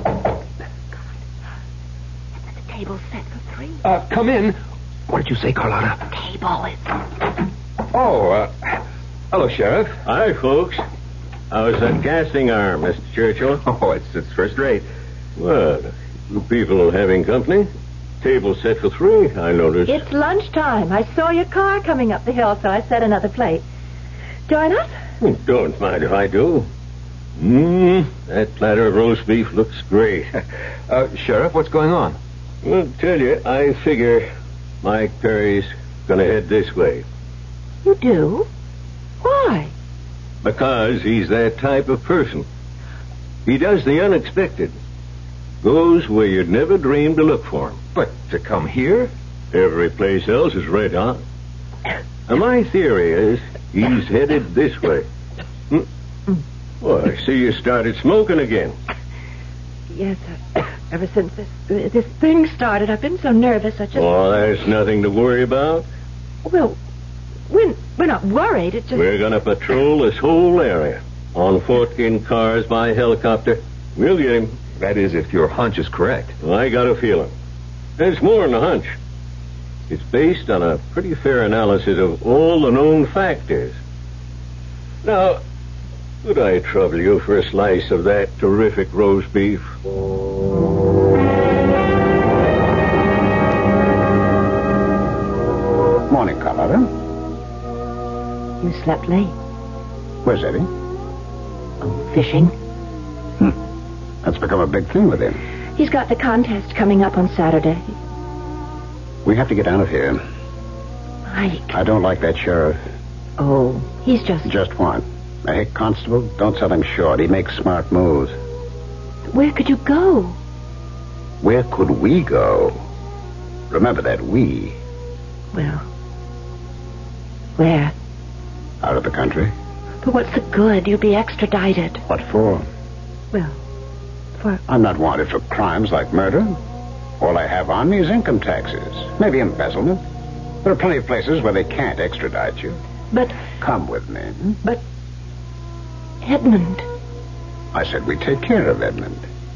Speaker 7: The table's set for 3.
Speaker 8: Come in. What did you say, Carlotta?
Speaker 7: Table is...
Speaker 8: Oh, hello, Sheriff.
Speaker 14: Hi, folks. How's that casting arm, Mr. Churchill?
Speaker 8: Oh, it's first rate.
Speaker 14: Well, you people having company? Table set for 3, I noticed.
Speaker 7: It's lunchtime. I saw your car coming up the hill, so I set another plate. Join us?
Speaker 14: Don't mind if I do. That platter of roast beef looks great.
Speaker 8: Sheriff, what's going on?
Speaker 14: Well, tell you, I figure Mike Perry's gonna head this way.
Speaker 7: You do? Why?
Speaker 14: Because he's that type of person. He does the unexpected. Goes where you'd never dream to look for him.
Speaker 8: But to come here?
Speaker 14: Every place else is red hot. And my theory is he's headed this way. Well, I see you started smoking again.
Speaker 7: Yes, ever since this thing started, I've been so nervous.
Speaker 14: Oh, there's nothing to worry about.
Speaker 7: Well, we're not worried. It's just...
Speaker 14: We're going to patrol this whole area. On foot, in cars, by helicopter. We'll get him.
Speaker 8: That is, if your hunch is correct.
Speaker 14: Well, I got a feeling. There's more than a hunch. It's based on a pretty fair analysis of all the known factors. Now, could I trouble you for a slice of that terrific roast beef?
Speaker 11: Morning, Carlotta.
Speaker 7: You slept late.
Speaker 11: Where's Eddie?
Speaker 7: Oh, fishing.
Speaker 11: That's become a big thing with him.
Speaker 7: He's got the contest coming up on Saturday.
Speaker 11: We have to get out of here.
Speaker 7: Mike.
Speaker 11: I don't like that sheriff.
Speaker 7: Oh, he's just...
Speaker 11: Just what? A hick constable? Don't sell him short. He makes smart moves.
Speaker 7: Where could you go?
Speaker 11: Where could we go? Remember that we.
Speaker 7: Well, where?
Speaker 11: Out of the country.
Speaker 7: But what's the good? You'll be extradited.
Speaker 11: What for?
Speaker 7: Well, for...
Speaker 11: I'm not wanted for crimes like murder. All I have on me is income taxes. Maybe embezzlement. There are plenty of places where they can't extradite you.
Speaker 7: But...
Speaker 11: Come with me.
Speaker 7: But... Edmund.
Speaker 11: I said we'd take care of Edmund.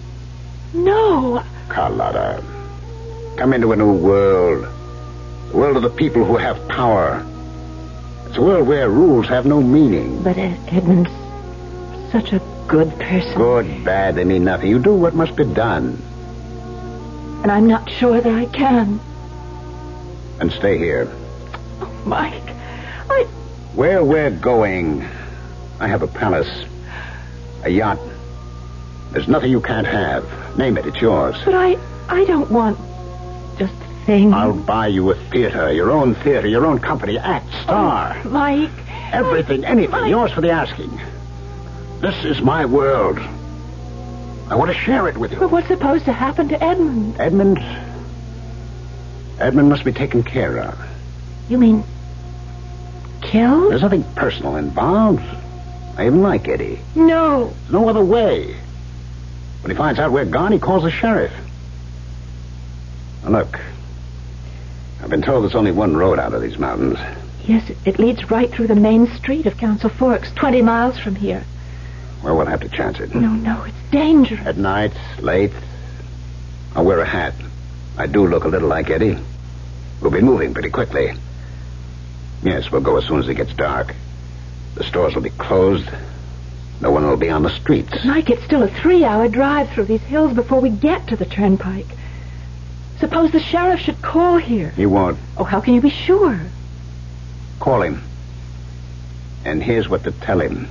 Speaker 7: No.
Speaker 11: Carlotta, come into a new world. The world of the people who have power. It's a world where rules have no meaning.
Speaker 7: But Edmund's such a good person.
Speaker 11: Good, bad, they mean nothing. You do what must be done.
Speaker 7: And I'm not sure that I can.
Speaker 11: And stay here.
Speaker 7: Oh, Mike,
Speaker 11: Where we're going, I have a palace, a yacht. There's nothing you can't have. Name it, it's yours.
Speaker 7: But I don't want just things.
Speaker 11: I'll buy you a theater, your own company, act, star.
Speaker 7: Oh, Mike.
Speaker 11: Everything, anything,
Speaker 7: Mike.
Speaker 11: yours for the asking. This is my world. I want to share it with you.
Speaker 7: But what's supposed to happen to Edmund?
Speaker 11: Edmund must be taken care of.
Speaker 7: You mean killed?
Speaker 11: There's nothing personal involved. I even like Eddie.
Speaker 7: No.
Speaker 11: There's no other way. When he finds out we're gone, he calls the sheriff. Now, look, I've been told there's only one road out of these mountains.
Speaker 7: Yes, it leads right through the main street of Council Forks, 20 miles from here.
Speaker 11: Well, we'll have to chance it.
Speaker 7: No, it's dangerous.
Speaker 11: At night, late, I'll wear a hat. I do look a little like Eddie. We'll be moving pretty quickly. Yes, we'll go as soon as it gets dark. The stores will be closed. No one will be on the streets.
Speaker 7: Mike, it's still a 3-hour drive through these hills before we get to the turnpike. Suppose the sheriff should call here.
Speaker 11: He won't.
Speaker 7: Oh, how can you be sure?
Speaker 11: Call him. And here's what to tell him.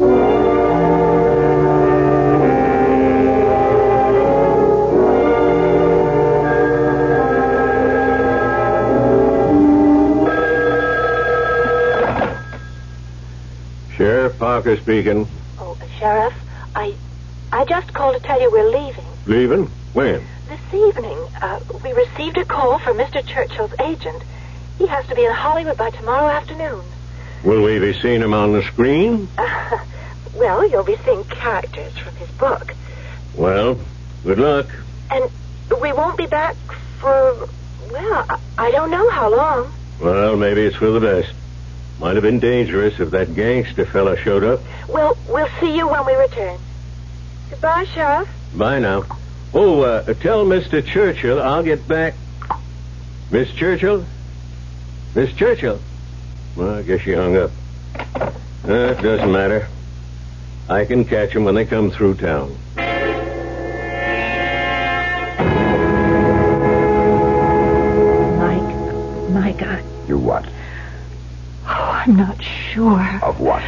Speaker 14: Sheriff Parker speaking.
Speaker 1: Oh, Sheriff, I just called to tell you we're leaving.
Speaker 14: Leaving? When?
Speaker 1: This evening, we received a call from Mr. Churchill's agent. He has to be in Hollywood by tomorrow afternoon.
Speaker 14: Will we be seeing him on the screen?
Speaker 1: Well, you'll be seeing characters from his book.
Speaker 14: Well, good luck.
Speaker 1: And we won't be back for, well, I don't know how long.
Speaker 14: Well, maybe it's for the best. Might have been dangerous if that gangster fella showed up.
Speaker 1: Well, we'll see you when we return. Goodbye, Sheriff.
Speaker 14: Bye now. Oh, tell Mr. Churchill I'll get back. Miss Churchill? Miss Churchill? Well, I guess she hung up. It doesn't matter. I can catch them when they come through town.
Speaker 7: Mike,
Speaker 11: You what?
Speaker 7: Oh, I'm not sure.
Speaker 11: Of what?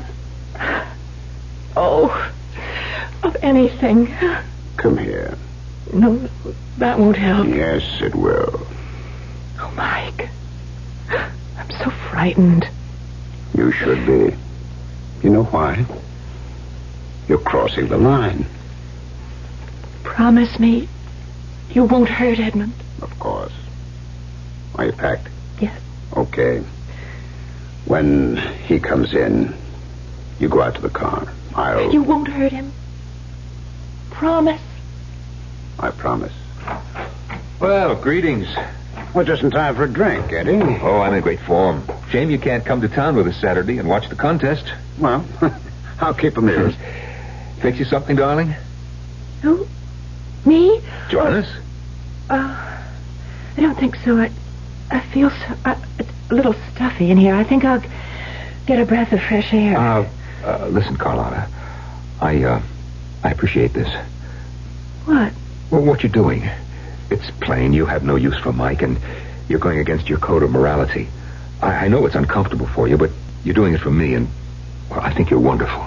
Speaker 7: Of anything.
Speaker 11: Come here.
Speaker 7: No, that won't help.
Speaker 11: Yes, it will.
Speaker 7: Oh, Mike. I'm so frightened.
Speaker 11: You should be. You know why? You're crossing the line.
Speaker 7: Promise me you won't hurt Edmund.
Speaker 11: Of course. Are you packed?
Speaker 7: Yes.
Speaker 11: Okay. When he comes in, you go out to the car.
Speaker 7: You won't hurt him? Promise?
Speaker 11: I promise.
Speaker 8: Well, greetings.
Speaker 11: Well, just in time for a drink, Eddie.
Speaker 8: Oh, I'm in great form. Shame you can't come to town with us Saturday and watch the contest.
Speaker 11: Well, I'll keep them here.
Speaker 8: Fix you something, darling?
Speaker 7: Who? Me?
Speaker 8: Join us?
Speaker 7: I don't think so. I feel so... it's a little stuffy in here. I think I'll get a breath of fresh air.
Speaker 8: Listen, Carlotta. I appreciate this.
Speaker 7: What?
Speaker 8: Well, what you're doing. It's plain you have no use for Mike, and you're going against your code of morality. I know it's uncomfortable for you, but you're doing it for me, and, well, I think you're wonderful.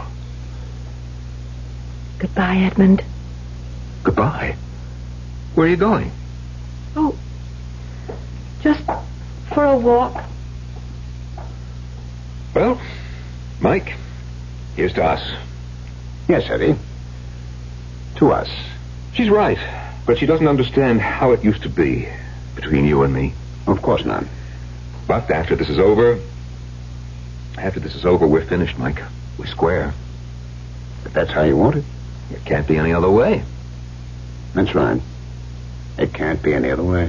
Speaker 7: Goodbye, Edmund.
Speaker 8: Goodbye? Where are you going?
Speaker 7: Oh, just for a walk.
Speaker 8: Well, Mike, here's to us.
Speaker 11: Yes, Eddie. To us.
Speaker 8: She's right, but she doesn't understand how it used to be between you and me.
Speaker 11: Of course not.
Speaker 8: But after this is over, we're finished, Mike. We're square.
Speaker 11: But that's how you want it.
Speaker 8: It can't be any other way.
Speaker 11: That's right. It can't be any other way.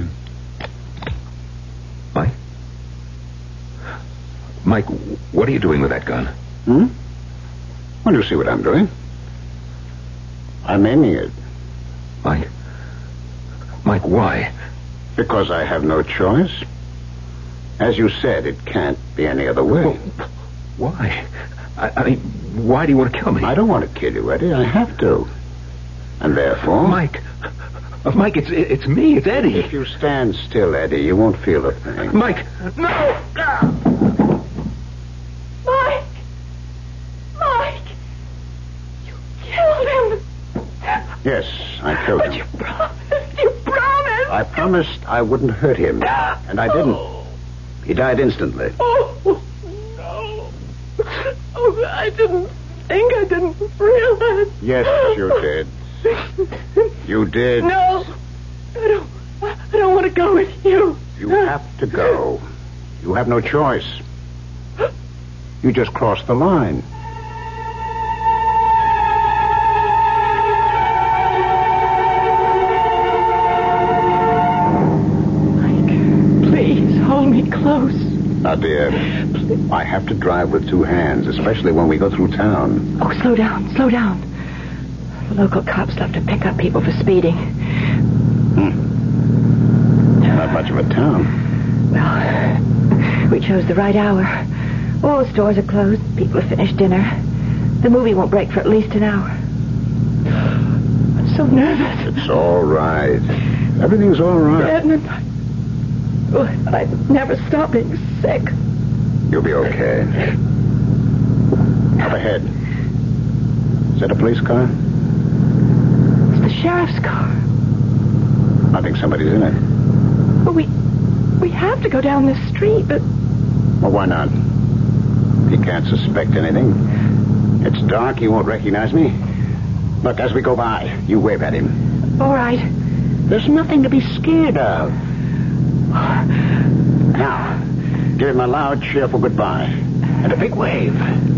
Speaker 8: Mike, what are you doing with that gun?
Speaker 11: Well, you see what I'm doing. I'm aiming it.
Speaker 8: Mike, why?
Speaker 11: Because I have no choice. As you said, it can't be any other way.
Speaker 8: Well, why? I mean, why do you want to kill me?
Speaker 11: I don't want to kill you, Eddie. I have to. And therefore...
Speaker 8: Mike, it's me. It's Eddie.
Speaker 11: If you stand still, Eddie, you won't feel a thing.
Speaker 8: Mike, no!
Speaker 7: Mike! You killed him!
Speaker 11: Yes, I killed him.
Speaker 7: But you promised!
Speaker 11: I promised I wouldn't hurt him. And I didn't. He died instantly.
Speaker 7: Oh, no. Oh, I didn't realize.
Speaker 11: Yes, you did. You did.
Speaker 7: No. I don't want to go with you.
Speaker 11: You have to go. You have no choice. You just crossed the line.
Speaker 7: Mike, please hold me close.
Speaker 11: Now, dear, I have to drive with two hands, especially when we go through town.
Speaker 7: Oh, slow down. The local cops love to pick up people for speeding.
Speaker 11: Not much of a town.
Speaker 7: Well, we chose the right hour. All the stores are closed. People have finished dinner. The movie won't break for at least an hour. I'm so nervous.
Speaker 11: It's all right. Everything's all right.
Speaker 7: Edmund, I never stop being sick.
Speaker 11: You'll be okay. Up ahead. Is that a police car?
Speaker 7: It's the sheriff's car.
Speaker 11: I think somebody's in it.
Speaker 7: Well, we have to go down this street, but...
Speaker 11: Well, why not? He can't suspect anything. It's dark. He won't recognize me. Look, as we go by, you wave at him.
Speaker 7: All right.
Speaker 11: There's nothing to be scared of. Now, give him a loud, cheerful goodbye. And a big wave.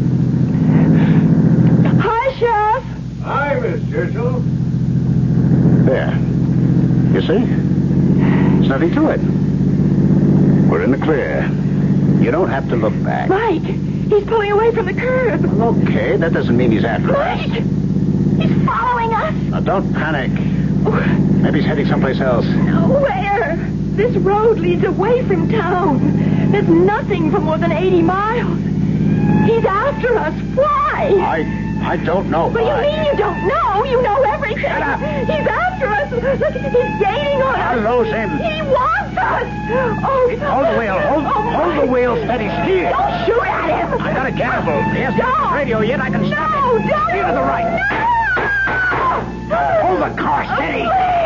Speaker 7: Hi, Sheriff.
Speaker 19: Hi, Miss Churchill.
Speaker 11: There. You see? There's nothing to it. We're in the clear. You don't have to look back.
Speaker 7: Mike, he's pulling away from the curb.
Speaker 11: Okay, that doesn't mean he's after us.
Speaker 7: Mike! He's following us.
Speaker 11: Now, don't panic. Maybe he's heading someplace else.
Speaker 7: Where? This road leads away from town. There's nothing for more than 80 miles. He's after us. Why?
Speaker 11: I don't know.
Speaker 7: What do you mean you don't know? You know everything.
Speaker 11: Shut up.
Speaker 7: He's after us. Look, he's gaining on us.
Speaker 11: I'll lose him.
Speaker 7: He wants us. Oh,
Speaker 11: Hold the wheel. Hold the wheel steady. Steer.
Speaker 7: Don't shoot at him.
Speaker 11: I got a cannibal. He hasn't hit the radio yet. I can stop it.
Speaker 7: No, don't.
Speaker 11: Steer to the right.
Speaker 7: No.
Speaker 11: Hold the car steady.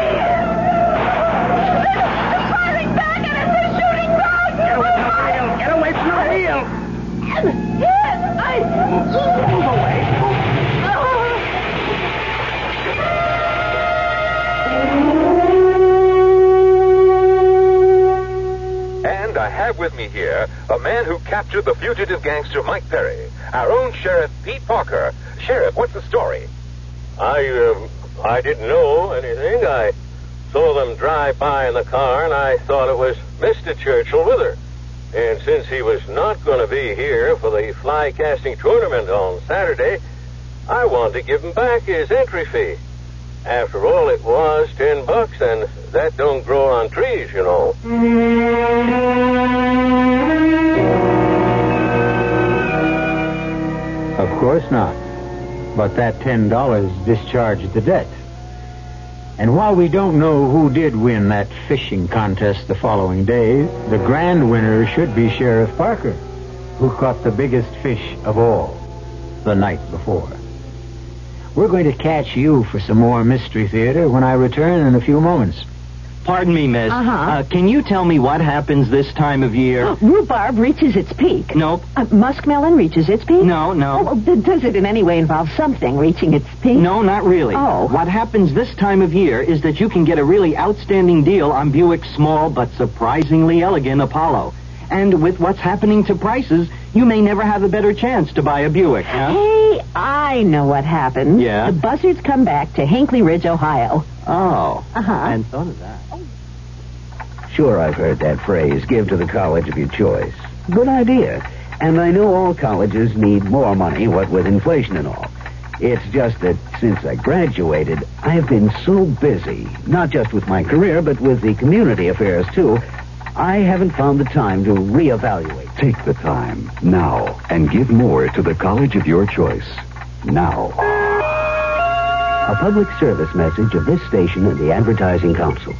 Speaker 7: They're firing back at us. They're shooting back.
Speaker 11: Get away from the wheel. Get away from the wheel. Move away.
Speaker 8: And I have with me here a man who captured the fugitive gangster Mike Perry, our own Sheriff Pete Parker. Sheriff, what's the story?
Speaker 13: I didn't know anything. I saw them drive by in the car, and I thought it was Mr. Churchill with her. And since he was not going to be here for the fly casting tournament on Saturday, I wanted to give him back his entry fee. After all, it was $10, and that don't grow on trees, you know.
Speaker 6: Of course not. But that $10 discharged the debt. And while we don't know who did win that fishing contest the following day, the grand winner should be Sheriff Parker, who caught the biggest fish of all the night before. We're going to catch you for some more Mystery Theater when I return in a few moments.
Speaker 5: Pardon me, miss. Can you tell me what happens this time of year?
Speaker 7: Rhubarb reaches its peak.
Speaker 5: Nope.
Speaker 7: Muskmelon reaches its peak?
Speaker 5: No.
Speaker 7: Oh, does it in any way involve something reaching its peak?
Speaker 5: No, not really.
Speaker 7: Oh.
Speaker 5: What happens this time of year is that you can get a really outstanding deal on Buick's small but surprisingly elegant Apollo. And with what's happening to prices, you may never have a better chance to buy a Buick, huh?
Speaker 7: Hey, I know what happened.
Speaker 5: Yeah?
Speaker 7: The buzzards come back to Hinkley Ridge, Ohio.
Speaker 5: Oh.
Speaker 7: I
Speaker 5: hadn't thought of that.
Speaker 2: Sure, I've heard that phrase, give to the college of your choice. Good idea. And I know all colleges need more money, what with inflation and all. It's just that since I graduated, I've been so busy, not just with my career, but with the community affairs, too, I haven't found the time to reevaluate.
Speaker 12: Take the time now and give more to the college of your choice. Now.
Speaker 2: A public service message of this station and the Advertising Council.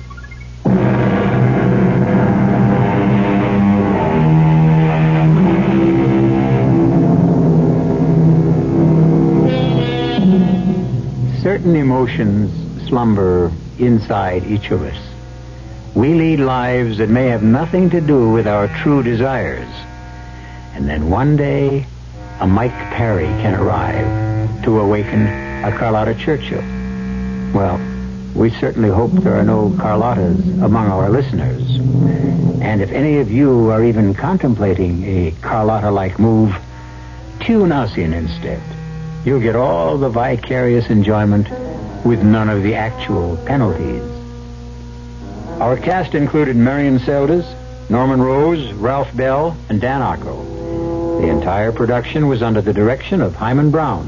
Speaker 6: Certain emotions slumber inside each of us. We lead lives that may have nothing to do with our true desires. And then one day, a Mike Perry can arrive to awaken a Carlotta Churchill. Well, we certainly hope there are no Carlottas among our listeners. And if any of you are even contemplating a Carlotta-like move, tune us in instead. You'll get all the vicarious enjoyment with none of the actual penalties. Our cast included Marion Seldes, Norman Rose, Ralph Bell, and Dan Ocko. The entire production was under the direction of Hyman Brown.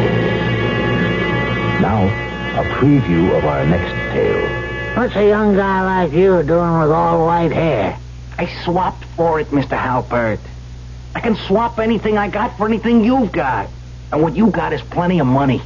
Speaker 2: Now, a preview of our next tale.
Speaker 3: What's a young guy like you doing with all white hair? I swapped for it, Mr. Halpert. I can swap anything I got for anything you've got. And what you got is plenty of money.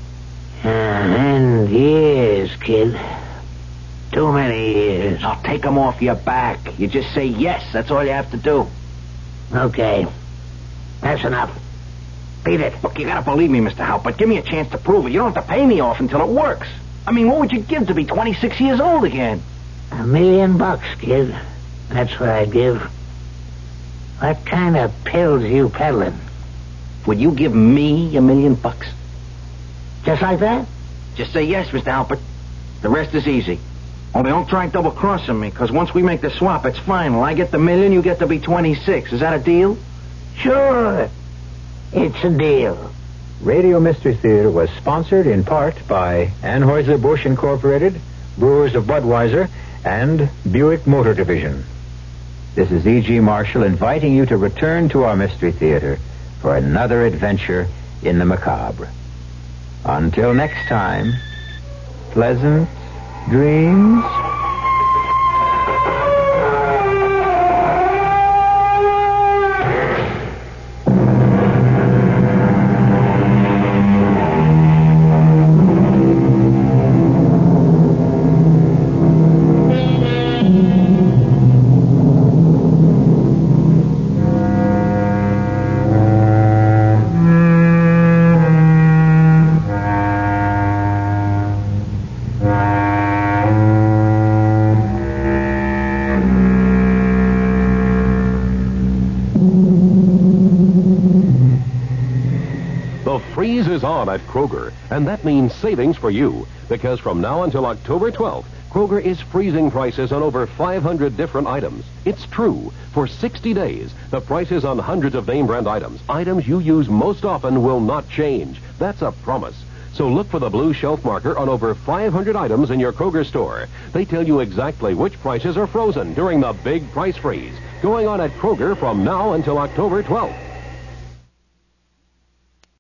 Speaker 4: And years, kid. Too many years.
Speaker 3: I'll take them off your back. You just say yes. That's all you have to do.
Speaker 4: Okay. That's enough. Beat it.
Speaker 3: Look, you gotta believe me, Mr. Halpert. Give me a chance to prove it. You don't have to pay me off until it works. I mean, what would you give to be 26 years old again?
Speaker 4: $1 million, kid. That's what I'd give. What kind of pills you peddling?
Speaker 3: Would you give me $1 million?
Speaker 4: Just like that?
Speaker 3: Just say yes, Mr. Halpert. The rest is easy. Only don't try double-crossing me, because once we make the swap, it's final. I get the $1 million, you get to be 26. Is that a deal?
Speaker 4: Sure. It's a deal.
Speaker 6: Radio Mystery Theater was sponsored in part by Anheuser-Busch Incorporated, Brewers of Budweiser, and Buick Motor Division. This is E.G. Marshall inviting you to return to our Mystery Theater for another adventure in the macabre. Until next time, pleasant dreams.
Speaker 9: Freeze is on at Kroger, and that means savings for you. Because from now until October 12th, Kroger is freezing prices on over 500 different items. It's true. For 60 days, the prices on hundreds of name brand items you use most often, will not change. That's a promise. So look for the blue shelf marker on over 500 items in your Kroger store. They tell you exactly which prices are frozen during the big price freeze, going on at Kroger from now until October 12th.